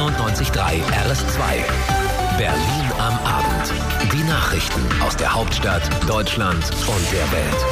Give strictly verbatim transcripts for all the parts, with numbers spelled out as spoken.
vierundneunzig Komma drei R S zwei. Berlin am Abend. Die Nachrichten aus der Hauptstadt, Deutschland und der Welt.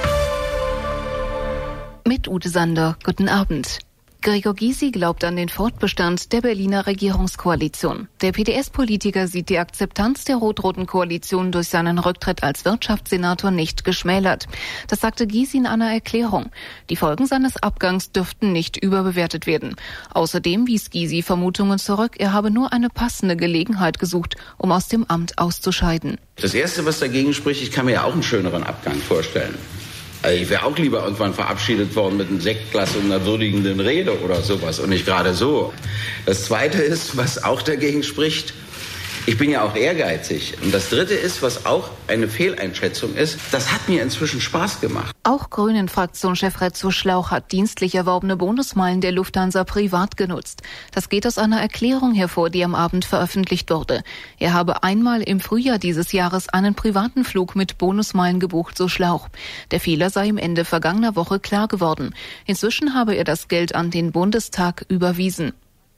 Mit Ute Sander, guten Abend. Gregor Gysi glaubt an den Fortbestand der Berliner Regierungskoalition. Der P D S-Politiker sieht die Akzeptanz der rot-roten Koalition durch seinen Rücktritt als Wirtschaftssenator nicht geschmälert. Das sagte Gysi in einer Erklärung. Die Folgen seines Abgangs dürften nicht überbewertet werden. Außerdem wies Gysi Vermutungen zurück, er habe nur eine passende Gelegenheit gesucht, um aus dem Amt auszuscheiden. Das Erste, was dagegen spricht, ich kann mir ja auch einen schöneren Abgang vorstellen. Also ich wäre auch lieber irgendwann verabschiedet worden mit einem Sektglas und einer würdigenden Rede oder sowas und nicht gerade so. Das Zweite ist, was auch dagegen spricht, ich bin ja auch ehrgeizig. Und das Dritte ist, was auch eine Fehleinschätzung ist, das hat mir inzwischen Spaß gemacht. Auch Grünen-Fraktionschef Rezo Schlauch hat dienstlich erworbene Bonusmeilen der Lufthansa privat genutzt. Das geht aus einer Erklärung hervor, die am Abend veröffentlicht wurde. Er habe einmal im Frühjahr dieses Jahres einen privaten Flug mit Bonusmeilen gebucht, so Schlauch. Der Fehler sei im Ende vergangener Woche klar geworden. Inzwischen habe er das Geld an den Bundestag überwiesen.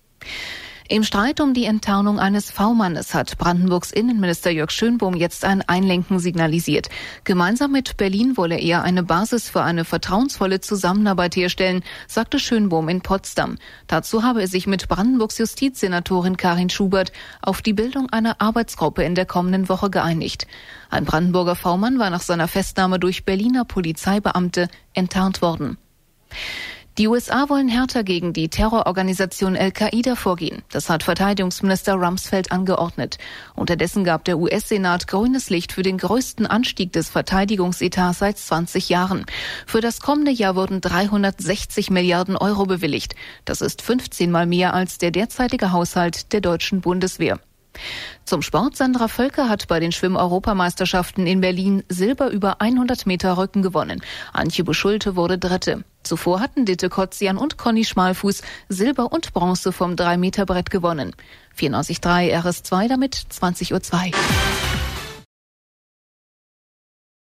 Im Streit um die Enttarnung eines V-Mannes hat Brandenburgs Innenminister Jörg Schönbohm jetzt ein Einlenken signalisiert. Gemeinsam mit Berlin wolle er eine Basis für eine vertrauensvolle Zusammenarbeit herstellen, sagte Schönbohm in Potsdam. Dazu habe er sich mit Brandenburgs Justizsenatorin Karin Schubert auf die Bildung einer Arbeitsgruppe in der kommenden Woche geeinigt. Ein Brandenburger V-Mann war nach seiner Festnahme durch Berliner Polizeibeamte enttarnt worden. Die U S A wollen härter gegen die Terrororganisation Al-Qaida vorgehen. Das hat Verteidigungsminister Rumsfeld angeordnet. Unterdessen gab der U S-Senat grünes Licht für den größten Anstieg des Verteidigungsetats seit zwanzig Jahren. Für das kommende Jahr wurden dreihundertsechzig Milliarden Euro bewilligt. Das ist fünfzehn Mal mehr als der derzeitige Haushalt der deutschen Bundeswehr. Zum Sport. Sandra Völker hat bei den Schwimm-Europameisterschaften in Berlin Silber über hundert Meter Rücken gewonnen. Antje Buschulte wurde Dritte. Zuvor hatten Ditte Kotzian und Conny Schmalfuß Silber und Bronze vom drei Meter Brett gewonnen. vierundneunzig Komma drei R S zwei, damit zwanzig Uhr zwei.